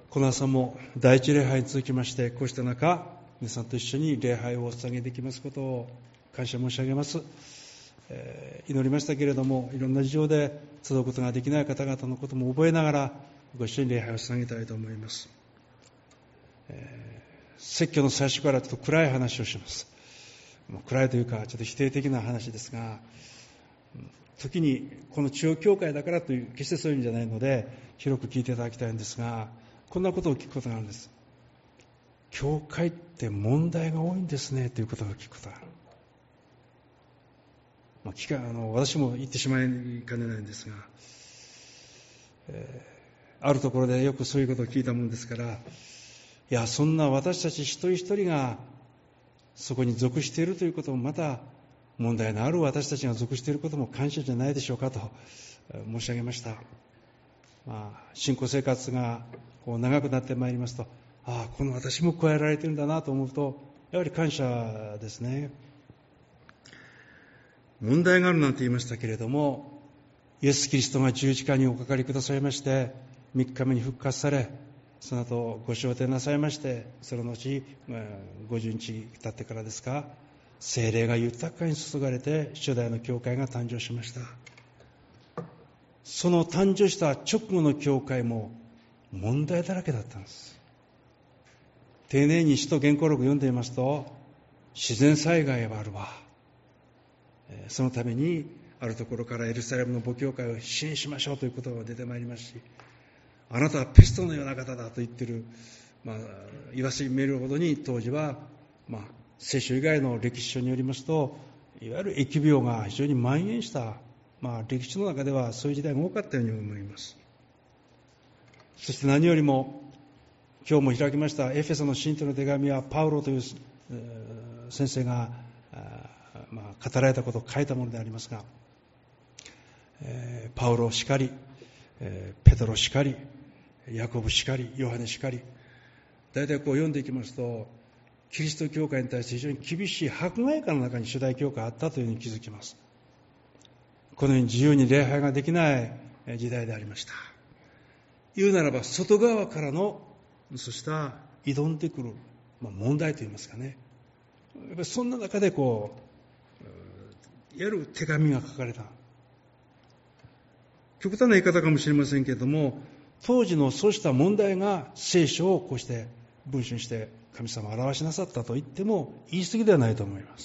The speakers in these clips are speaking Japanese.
この朝も第一礼拝に続きまして、こうした中、皆さんと一緒に礼拝をお捧げできますことを感謝申し上げます。祈りましたけれども、いろんな事情で集うことができない方々のことも覚えながら、ご一緒に礼拝を捧げたいと思います。説教の最初からちょっと暗い話をします。暗いというか、ちょっと否定的な話ですが、時にこの中央教会だからという、決してそういうんじゃないので、広く聞いていただきたいんですが、こんなことを聞くことがあるんです。教会って問題が多いんですねということを聞くことがある。私も言ってしまいかねないんですが、あるところでよくそういうことを聞いたもんですから、いや、そんな私たち一人一人がそこに属しているということも、また問題のある私たちが属していることも感謝じゃないでしょうかと申し上げました。信仰生活が長くなってまいりますと、この私も加えられているんだなと思うと、やはり感謝ですね。問題があるなんて言いましたけれども、イエス・キリストが十字架におかかりくださいまして、3日目に復活され、その後ご昇天なさいまして、その後50日経ってからですか、聖霊が豊かに注がれて初代の教会が誕生しました。その誕生した直後の教会も問題だらけだったんです。丁寧に使徒言行録を読んでいますと、自然災害はあるわ、そのためにあるところからエルサレムの母教会を支援しましょうということが出てまいりますし、あなたはペストのような方だと言ってる、言わしめるほどに、当時は、聖書以外の歴史書によりますと、いわゆる疫病が非常に蔓延した、歴史の中ではそういう時代が多かったように思います。そして何よりも、今日も開きましたエフェソの信徒の手紙は、パウロという先生が語られたことを書いたものでありますが、パウロしかり、ペトロしかり、ヤコブしかり、ヨハネしかり、大体読んでいきますと、キリスト教会に対して非常に厳しい迫害下の中に初代教会があったというふうに気づきます。このように自由に礼拝ができない時代でありました。言うならば、外側からのそうした挑んでくる、問題といいますかね、やっぱりそんな中でいわゆる手紙が書かれた。極端な言い方かもしれませんけれども、当時のそうした問題が聖書をこうして文章にして神様を表しなさったと言っても言い過ぎではないと思います。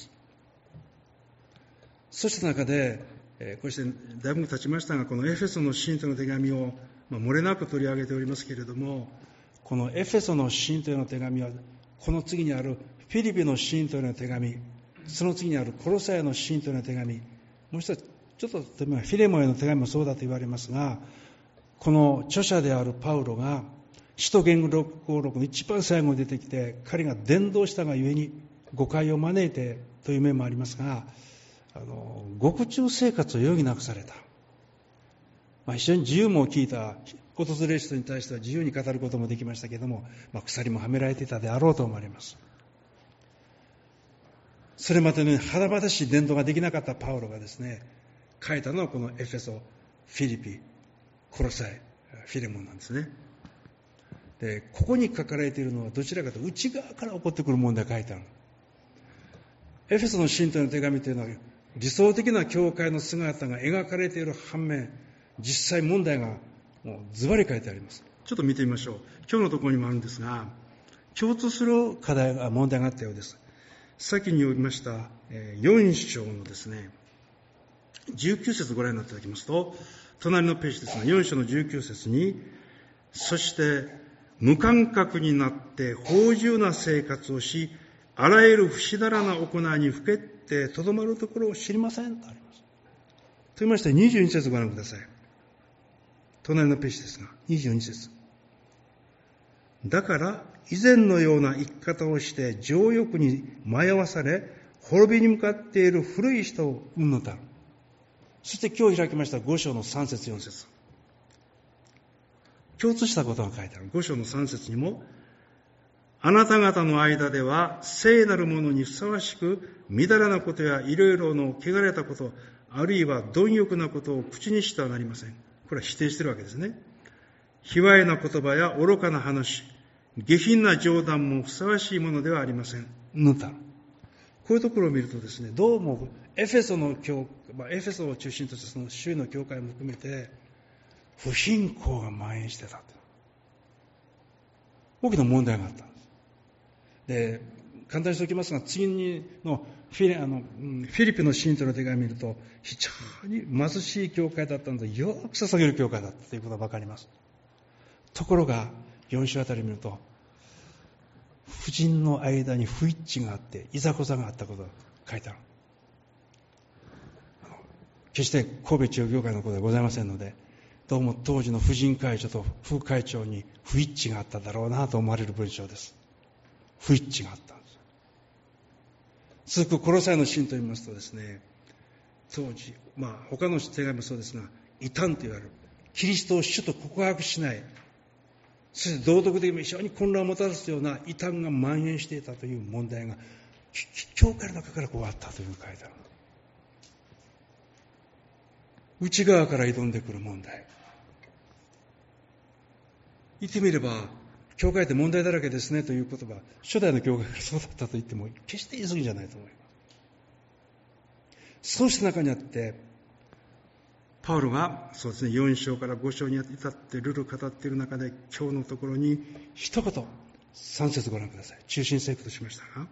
そうした中で、こうしてだいぶ経ちましたが、このエフェソの信徒の手紙を漏れなく取り上げておりますけれども、このエフェソの信徒への手紙は、この次にあるフィリピの信徒への手紙、その次にあるコロサイの信徒への手紙、もう一つちょっとフィレモンへの手紙もそうだと言われますが、この著者であるパウロが使徒言行録の一番最後に出てきて、彼が伝道したがゆえに誤解を招いてという面もありますが、獄中生活を余儀なくされた。非常に自由も聞いた、訪れる人に対しては自由に語ることもできましたけれども、鎖もはめられていたであろうと思われます。それまでの華々しい伝道ができなかったパウロがですね、書いたのはこのエフェソ、フィリピ、コロサイ、フィレモンなんですね。で、ここに書かれているのはどちらかというと内側から起こってくる問題が書いてある。エフェソの信徒の手紙というのは理想的な教会の姿が描かれている反面、実際問題がもうズバリ書いてあります。ちょっと見てみましょう。今日のところにもあるんですが、共通する問題があったようです。先に読みました4章のですね、19節ご覧になっていただきますと、隣のページですが、4章の19節に、そして無感覚になって芳醇な生活をし、あらゆる不死だらな行いにふけってとどまるところを知りませんとあります。と言いまして22節ご覧ください。隣のページですが、22節。だから以前のような生き方をして情欲に迷わされ、滅びに向かっている古い人を生むのだ。そして今日開きました5章の3節4節。共通したことが書いてある。5章の3節にも、あなた方の間では聖なるものにふさわしく、みだらなことやいろいろの汚れたこと、あるいは貪欲なことを口にしてはなりません。これは否定しているわけですね。 卑猥な言葉や愚かな話、下品な冗談もふさわしいものではありません。こういうところを見るとですね、どうもエフェソを中心としたその周囲の教会も含めて不貧困が蔓延してたと。大きな問題があったんです。で、簡単にしておきますが、次のフィリピの信徒の手紙を見ると、非常に貧しい教会だったので、よく捧げる教会だったということがわかります。ところが、4章あたり見ると、婦人の間に不一致があって、いざこざがあったことが書いてある。決して神戸中央教会のことではございませんので、どうも当時の婦人会長と副会長に不一致があっただろうなと思われる文章です。不一致があったんです。続くコロサイの信と言いますとですね、当時、他の手紙もそうですが、異端といわれる、キリストを主と告白しない、そして道徳的にも非常に混乱をもたらすような異端が蔓延していたという問題が、教会の中からあったという書いてある。内側から挑んでくる問題。言ってみれば、教会って問題だらけですねという言葉、初代の教会からそうだったと言っても、決して言い過ぎじゃないと思います。そうした中にあって、パウロがそうですね、4章から5章に至ってルル語っている中で、今日のところに一言、3節ご覧ください。中心聖句としましたが、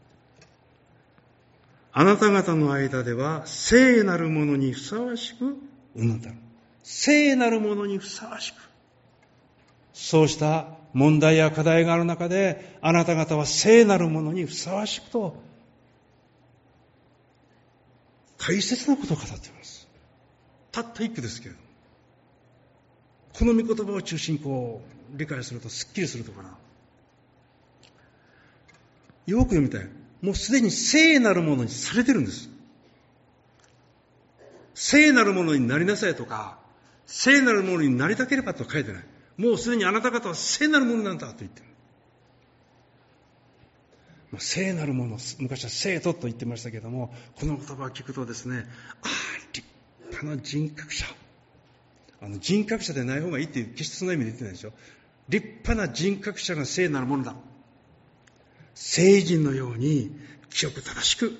あなた方の間では聖なるものにふさわしく聖なるものにふさわしく、そうした問題や課題がある中で、あなた方は聖なるものにふさわしくと大切なことを語っています。たった一句ですけれども、この御言葉を中心に理解するとすっきりするところ、よく読みたい。もうすでに聖なるものにされてるんです。聖なるものになりなさいとか、聖なるものになりたければと書いてない。もうすでにあなた方は聖なるものなんだと言ってる。聖なるもの、昔は聖徒と言ってましたけども、この言葉を聞くとですね、立派な人格者。人格者でない方がいいっていう、決してその意味で言ってないでしょ。立派な人格者が聖なるものだ。聖人のように清く正しく、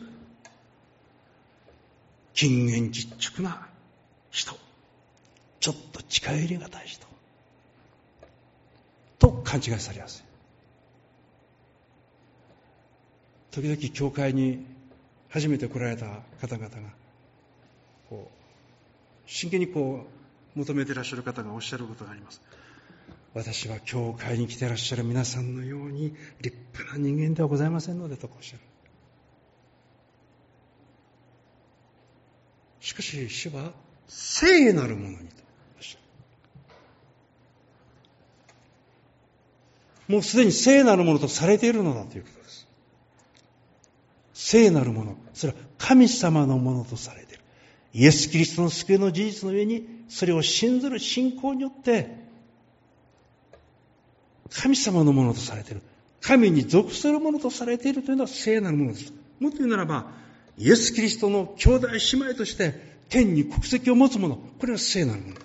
謹厳実直な人。ちょっと近寄りがたい人。と勘違いされやすい。時々教会に初めて来られた方々が真剣に求めていらっしゃる方がおっしゃることがあります。私は教会に来ていらっしゃる皆さんのように立派な人間ではございませんのでとおっしゃる。しかし主は聖なるものにとおっしゃる。もうすでに聖なるものとされているのだということです。聖なるもの、それは神様のものとされている。イエス・キリストの救いの事実の上に、それを信ずる信仰によって神様のものとされている。神に属するものとされているというのは聖なるものです。もっと言うならば、イエス・キリストの兄弟姉妹として天に国籍を持つもの、これは聖なるもの。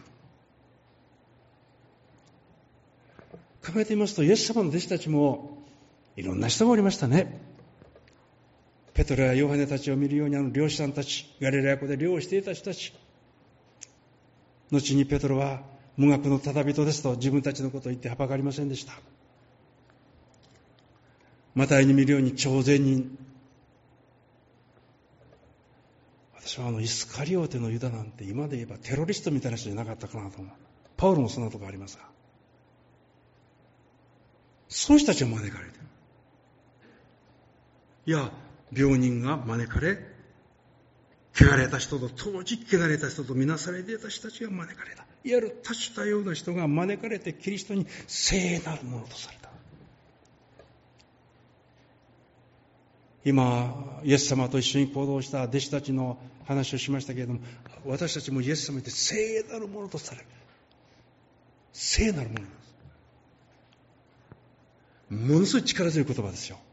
考えてみますと、イエス様の弟子たちもいろんな人がおりましたね。ペトロやヨハネたちを見るように、漁師さんたち、ガリラヤ湖で漁をしていた人たち。後にペトロは無学のただ人ですと自分たちのことを言ってはばかりませんでした。マタイに見るように徴税人。私はイスカリオテのユダなんて今で言えばテロリストみたいな人じゃなかったかなと思う。パウロもそんなところありますが、そういう人たちが招かれている。いや、病人が招かれ、汚れた人と、当時汚れた人とみなされていた人たちが招かれた。いわゆる多種多様な人が招かれてキリストに聖なるものとされた。今、イエス様と一緒に行動した弟子たちの話をしましたけれども、私たちもイエス様で聖なるものとされる。聖なるものです。ものすごい力強い言葉ですよ。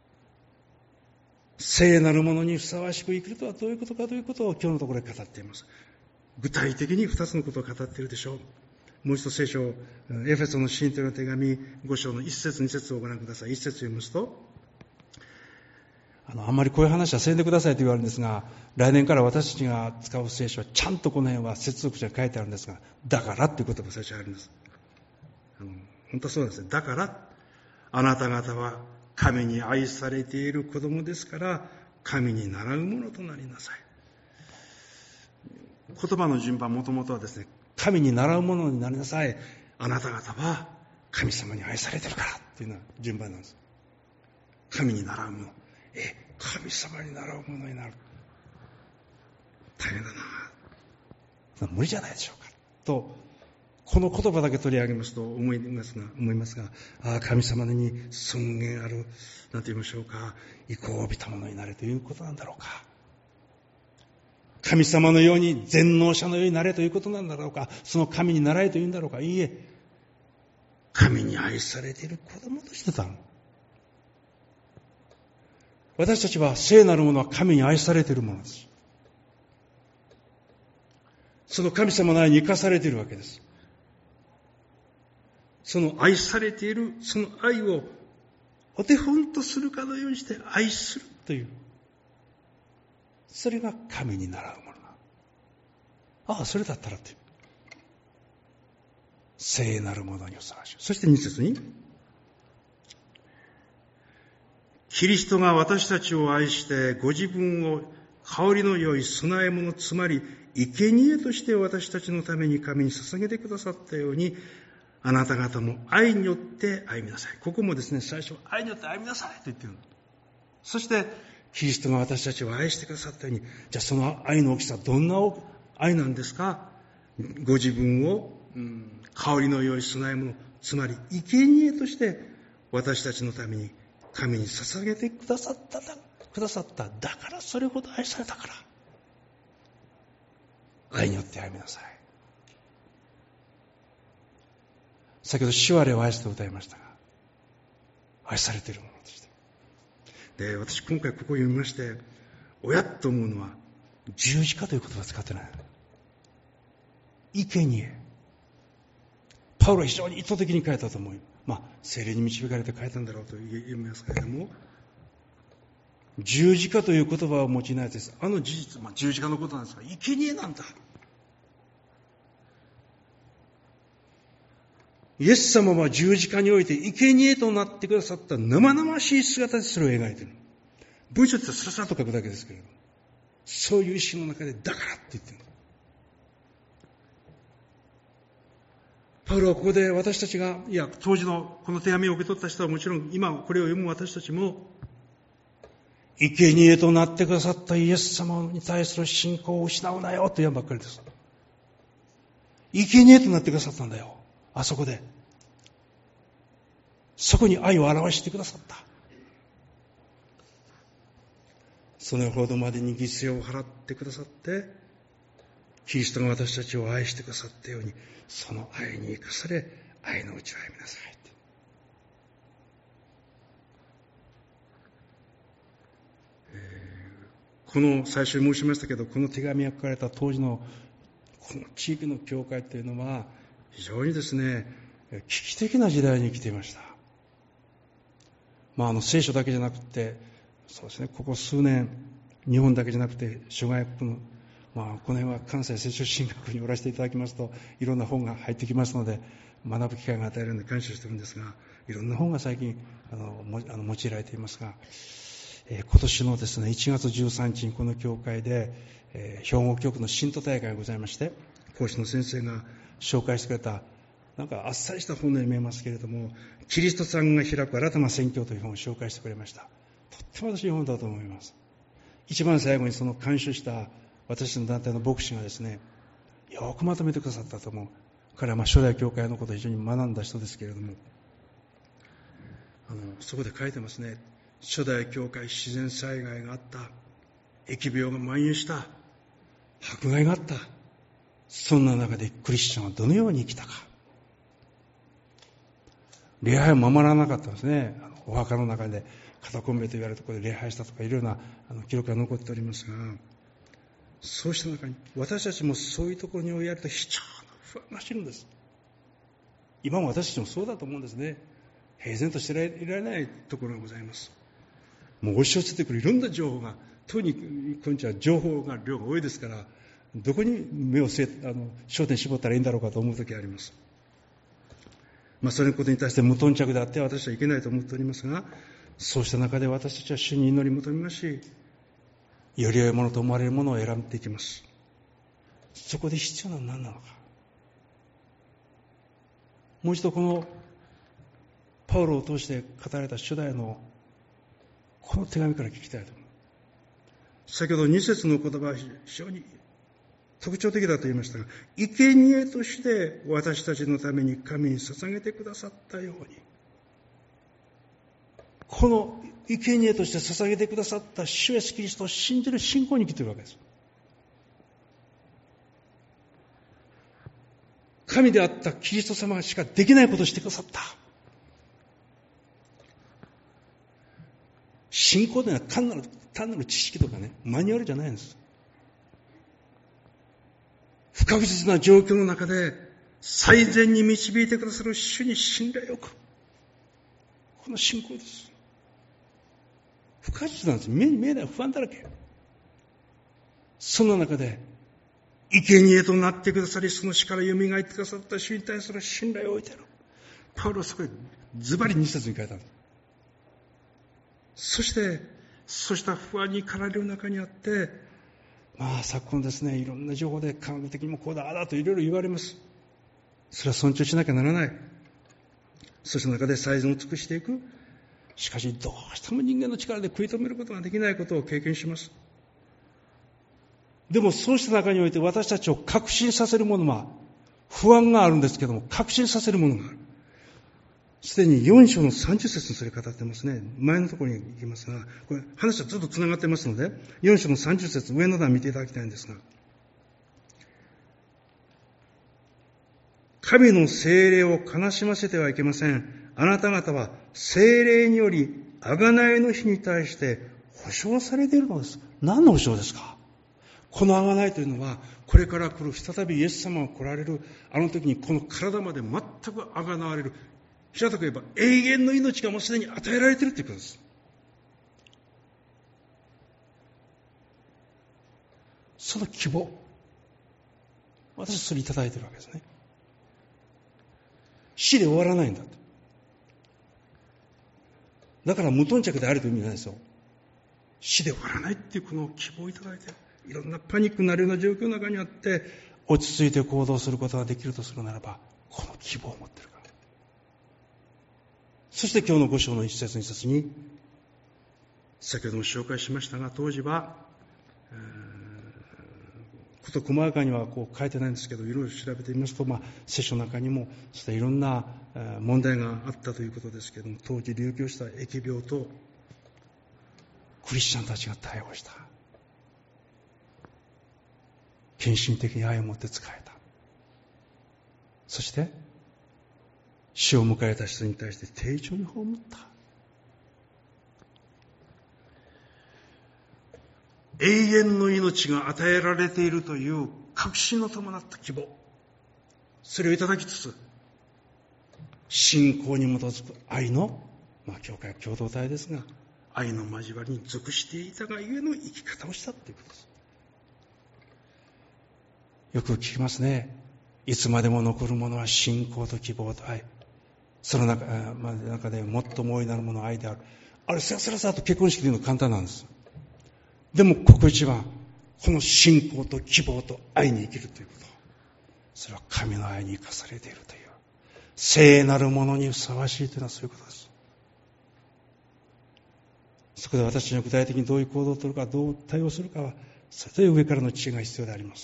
聖なるものにふさわしく生きるとはどういうことかということを今日のところで語っています。具体的に2つのことを語っているでしょう。 もう一度聖書、エフェソの信徒の手紙5章の1節2節をご覧ください。1節読みますと、あんまりこういう話はせんでくださいと言われるんですが、来年から私たちが使う聖書はちゃんとこの辺は接続詞が書いてあるんですが、だからっていう言葉が最初にあります。本当はそうなんですね。だから、あなた方は神に愛されている子供ですから、神に倣うものとなりなさい。言葉の順番もともとはですね、神に倣うものになりなさい。あなた方は神様に愛されているからっていうのは順番なんです。神に倣うもの。神様に習うものになる。大変だな。無理じゃないでしょうか。と、この言葉だけ取り上げますと思いますが、神様に尊厳ある、なんて言いましょうか、意向を帯びたものになれということなんだろうか。神様のように、全能者のようになれということなんだろうか。その神に習えというんだろうか。いいえ、神に愛されている子供としてたの。私たちは聖なるものは神に愛されているものです。その神様の愛に生かされているわけです。その愛されている、その愛をお手本とするかのようにして愛するという、それが神に習うものな。それだったらって聖なるものにふさわしい。そして2節に、キリストが私たちを愛してご自分を香りの良い供え物、つまり生贄として私たちのために神に捧げてくださったように、あなた方も愛によって歩みなさい。ここもですね、最初愛によって歩みなさいと言っている。そしてキリストが私たちを愛してくださったように、じゃあその愛の大きさはどんな愛なんですか。ご自分を、香りの良い供え物、つまり生贄として私たちのために神に捧げてくださった。だからそれほど愛されたから。愛によって歩みなさい。先ほど主我を愛して歌いましたが、愛されているものとして。で、私今回ここを読みまして、おやっと思うのは、十字架という言葉を使ってない。生贄。パウロは非常に意図的に書いたと思う。聖霊に導かれて書いたんだろうと言いますけれども、十字架という言葉を用いないです。事実、十字架のことなんですが、生贄なんだ。イエス様は十字架において生贄となってくださった生々しい姿でそれを描いている。文章ってスラスラと書くだけですけれども、そういう意識の中でだからって言っている。パウロはここで私たちが、当時のこの手紙を受け取った人はもちろん、今これを読む私たちも、生贄となってくださったイエス様に対する信仰を失うなよと言わんばっかりです。生贄となってくださったんだよ。あそこで。そこに愛を表してくださった。それほどまでに犠牲を払ってくださって、キリストが私たちを愛してくださったように、その愛に生かされ、愛のうちを歩みなさい。この最初に申しましたけど、この手紙が書かれた当時のこの地域の教会というのは非常にですね、危機的な時代に生きていました。聖書だけじゃなくて、そうですね、ここ数年日本だけじゃなくて諸外国のこの辺は関西聖書神学におらせていただきますと、いろんな本が入ってきますので、学ぶ機会が与えられるので感謝しているんですが、いろんな本が最近用いられていますが、今年のですね、1月13日にこの教会で、兵庫局の信徒大会がございまして、講師の先生が紹介してくれた、なんかあっさりした本のように見えますけれども、キリストさんが開く新たな宣教という本を紹介してくれました。とっても私いい本だと思います。一番最後にその監修した私の団体の牧師がですね、よくまとめてくださったと思う。彼は初代教会のことを非常に学んだ人ですけれども、そこで書いてますね。初代教会、自然災害があった、疫病が蔓延した、迫害があった。そんな中でクリスチャンはどのように生きたか。礼拝を守らなかったんですね。お墓の中でカタコンベと言われるところで礼拝したとかいろいろな記録が残っておりますが、そうした中に私たちもそういうところに追いやると非常な不安が走るんです。 今も私たちもそうだと思うんですね。平然としていられないところがございます。もう押し寄せてくるいろんな情報が、特に今日は情報が量が多いですから、どこに目を焦点絞ったらいいんだろうかと思うときがあります。そのことに対して無頓着であって私はいけないと思っておりますが、そうした中で私たちは主に祈り求めますし、より良いものと思われるものを選んでいきます。そこで必要なのは何なのか。もう一度このパウロを通して語られた初代のこの手紙から聞きたいと思う。先ほど2節の言葉は非常に特徴的だと言いましたが、生贄として私たちのために神に捧げてくださったように、この生贄として捧げてくださった主イエスキリストを信じる信仰に生きているわけです。神であったキリスト様しかできないことをしてくださった。信仰というのは単なる知識とかね、マニュアルじゃないんです。不確実な状況の中で最善に導いてくださる主に信頼を置く。この信仰です。不確実なんです。目に見えない不安だらけ。その中で生贄となってくださり、その死から蘇ってくださった主に対する信頼を置いている。パウロはそこでズバリ2節に書いたんです。そしてそうした不安に駆られる中にあって、昨今ですね、いろんな情報で科学的にもこうだあだといろいろ言われます。それは尊重しなきゃならない。そした中で最善を尽くしていく。しかしどうしても人間の力で食い止めることができないことを経験します。でもそうした中において私たちを確信させるものは、不安があるんですけども、確信させるものがある。すでに4章の30節にそれ語ってますね。前のところに行きますが、これ話はずっと繋がってますので、4章の30節上の段見ていただきたいんですが、神の聖霊を悲しませてはいけません。あなた方は聖霊により贖いの日に対して保証されているのです。何の保証ですか？この贖いというのは、これから来る再びイエス様が来られるあの時にこの体まで全く贖われる。平たく言えば永遠の命がもうすでに与えられているということです。その希望、私はそれいただいているわけですね。死で終わらないんだと。だから無頓着であるという意味なんですよ。死で終わらないっていうこの希望をいただいている。いろんなパニックになるような状況の中にあって落ち着いて行動することができるとするならば、この希望を持っているから。そして今日の5章の一節二節に、先ほども紹介しましたが、当時はこと細やかにはこう書いてないんですけど、いろいろ調べてみますと、聖書の中にもそしていろんな問題があったということですけれども、当時流行した疫病とクリスチャンたちが対応した。献身的に愛を持って仕えた。そして死を迎えた人に対して丁重に葬った。永遠の命が与えられているという確信の伴った希望、それをいただきつつ、信仰に基づく愛の、教会は共同体ですが、愛の交わりに属していたがゆえの生き方をしたということです。よく聞きますね。いつまでも残るものは信仰と希望と愛。その中で最も大いなるものは愛である。あれ、さらさらと結婚式で言うの簡単なんです。でもここ一番、この信仰と希望と愛に生きるということ。それは神の愛に生かされているという。聖なるものにふさわしいというのはそういうことです。そこで私たちが具体的にどういう行動をとるか、どう対応するかは、それという上からの知恵が必要であります。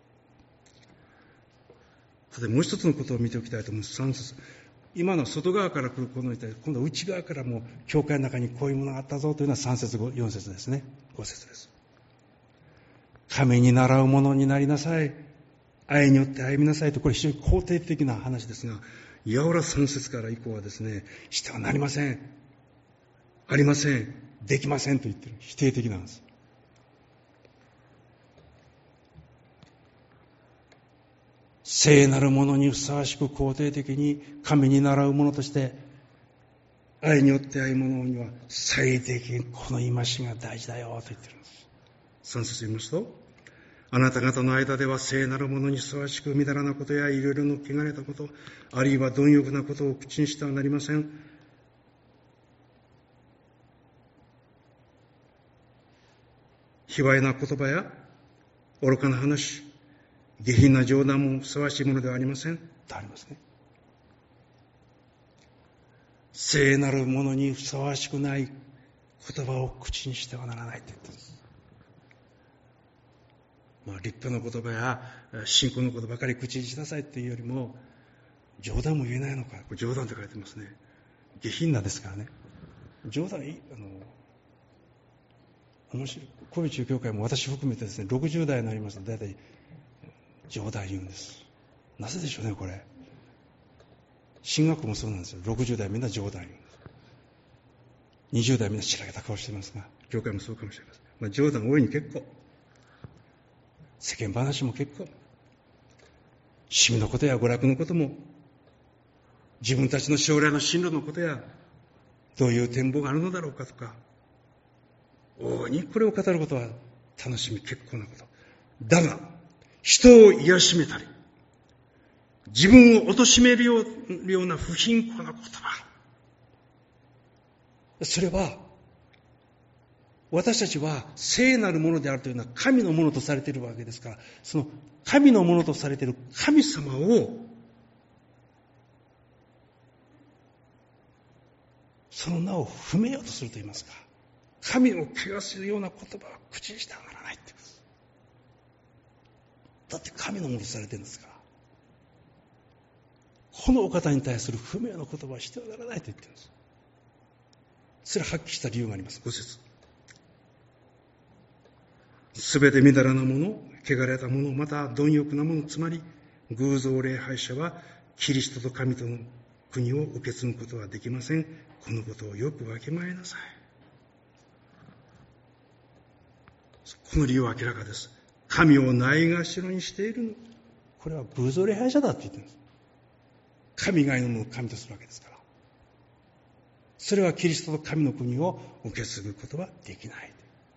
さて、もう一つのことを見ておきたいと思います。3節。今の外側から来るこの人、今度は内側からも教会の中にこういうものがあったぞというのは3節4節ですね。5節です。神に倣うものになりなさい。愛によって歩みなさいと、これ非常に肯定的な話ですが、いやおら3節から以降はですね、してはなりません。ありません。できませんと言ってる。否定的なんです。 聖なるものにふさわしく肯定的に神に倣うものとして、愛によって愛物には最低限この戒しが大事だよと言ってるんです。3節読みますと、あなた方の間では聖なるものにふさわしくみだらなことやいろいろの汚れたこと、あるいは貪欲なことを口にしてはなりません。卑猥な言葉や愚かな話、下品な冗談もふさわしいものではありませんとありますね。聖なるものにふさわしくない言葉を口にしてはならないと言っています。立派な言葉や信仰のことばかり口にしなさいというよりも、冗談も言えないのか。これ冗談って書いてますね。下品なですからね。冗談面白い。神戸中教会も私含めてですね、60代になりますと大体冗談言うんです。なぜでしょうね、これ。進学もそうなんですよ。60代みんな冗談言うんです。20代みんな白けた顔してますが、教会もそうかもしれません。冗談大いに結構。世間話も結構。趣味のことや娯楽のことも、自分たちの将来の進路のことや、どういう展望があるのだろうかとか、大いにこれを語ることは楽しみ結構なこと。だが、人を癒しめたり、自分を貶めるような不貧困な言葉。それは、私たちは聖なるものであるというのは神のものとされているわけですから、その神のものとされている神様を、その名を踏めようとすると言いますか、神を汚すような言葉は口にしてはならないって言うんです。だって神のものとされているんですから。このお方に対する不明な言葉はしてはならないと言っているんです。それははっきりした理由があります。5節。すべてみだらなもの、汚れたもの、また貪欲なもの、つまり偶像礼拝者はキリストと神との国を受け継ぐことはできません。このことをよくわきまえなさい。この理由は明らかです。神をないがしろにしているの。これは偶像礼拝者だって言ってるんです。神以外のものを神とするわけですから。それはキリストと神の国を受け継ぐことはできない。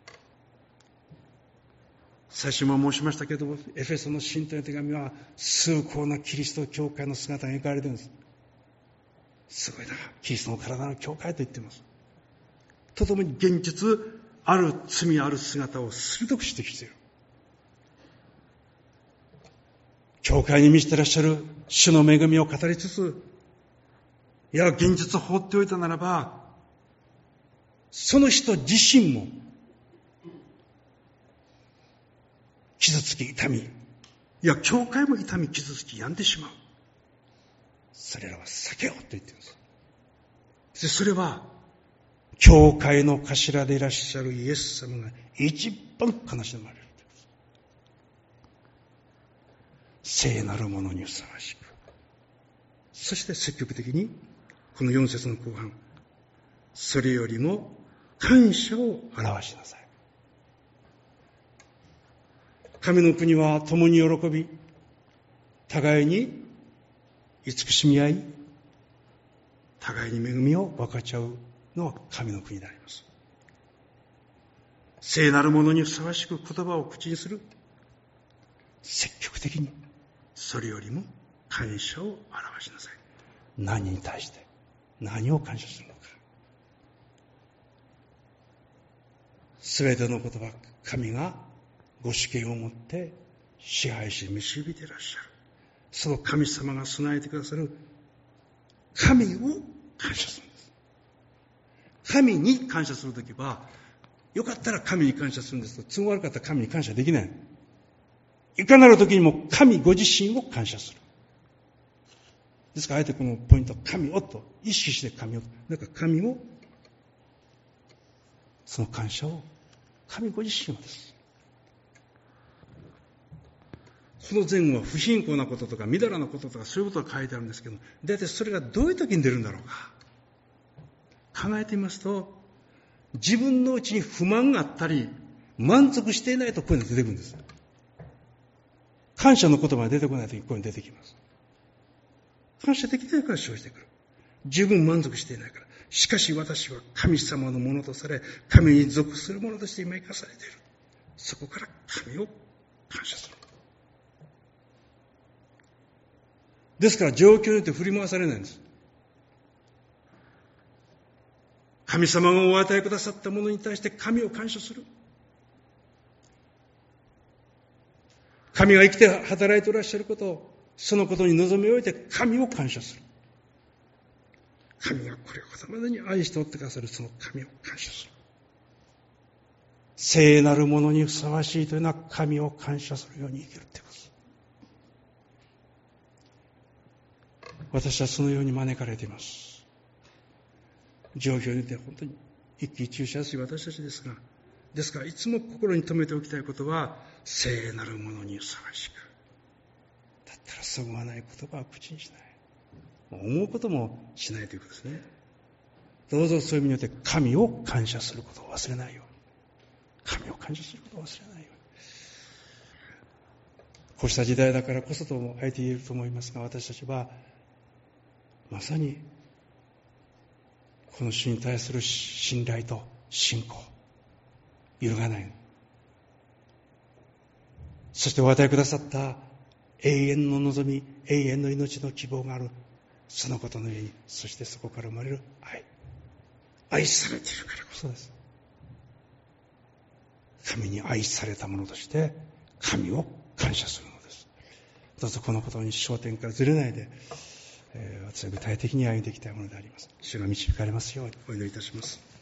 最初も申しましたけども、エフェソの信徒の手紙は崇高なキリスト教会の姿が描かれているんです。すごいな。キリストの体の教会と言っています。とともに現実、ある罪ある姿を鋭く指摘している。教会に満ちていらっしゃる主の恵みを語りつつ、いや、現実を放っておいたならば、その人自身も傷つき痛み、いや、教会も痛み傷つき病んでしまう。それらは避けようと言っているんです。それは教会の頭でいらっしゃるイエス様が一番悲しまれる。聖なるものにふさわしく、そして積極的にこの4節の後半、それよりも感謝を表しなさい。神の国は共に喜び、互いに慈しみ合い、互いに恵みを分かち合うのは神の国であります。聖なるものにふさわしく言葉を口にする。積極的に、それよりも感謝を表しなさい。何に対して何を感謝するのか。すべてのことは神がご主権を持って支配し導いていらっしゃる。その神様が備えてくださる神を感謝するんです。神に感謝するときは、よかったら神に感謝するんですと、都合悪かったら神に感謝できない。いかなるときにも神ご自身を感謝する。ですから、あえてこのポイント、神をと意識して神を、だから神を、その感謝を、神ご自身をです。この前後は不貧困なこととか、みだらなこととか、そういうことが書いてあるんですけど、大体それがどういう時に出るんだろうか。考えてみますと、自分のうちに不満があったり、満足していないとこういうのが出てくるんです。 感謝の言葉が出てこないとき、ここに出てきます。感謝できないから生じてくる。十分満足していないから。しかし私は神様のものとされ、神に属するものとして今生かされている。そこから神を感謝する。ですから状況によって振り回されないんです。神様がお与えくださったものに対して神を感謝する。神が生きて働いていらっしゃることを、そのことに望みを置いて神を感謝する。神がこれほどまでに愛しておってくださるその神を感謝する。聖なるものにふさわしいというのは神を感謝するように生きるってことです。私はそのように招かれています。状況によって本当に一喜一憂しやすい私たちですが、ですからいつも心に留めておきたいことは、聖なるものにふさわしく、だったらそぐわない言葉は口にしない。思うこともしないということですね。どうぞそういう意味によって神を感謝することを忘れないように。神を感謝することを忘れないように。こうした時代だからこそともあえて言えると思いますが、私たちはまさにこの主に対する信頼と信仰、揺るがない。そしてお与えくださった永遠の望み、永遠の命の希望がある。そのことの上に、そしてそこから生まれる愛。愛されているからこそです。神に愛されたものとして神を感謝するのです。どうぞこのことに焦点からずれないで、私は具体的に歩んでいきたいものであります。主が導かれますようにお祈りいたします。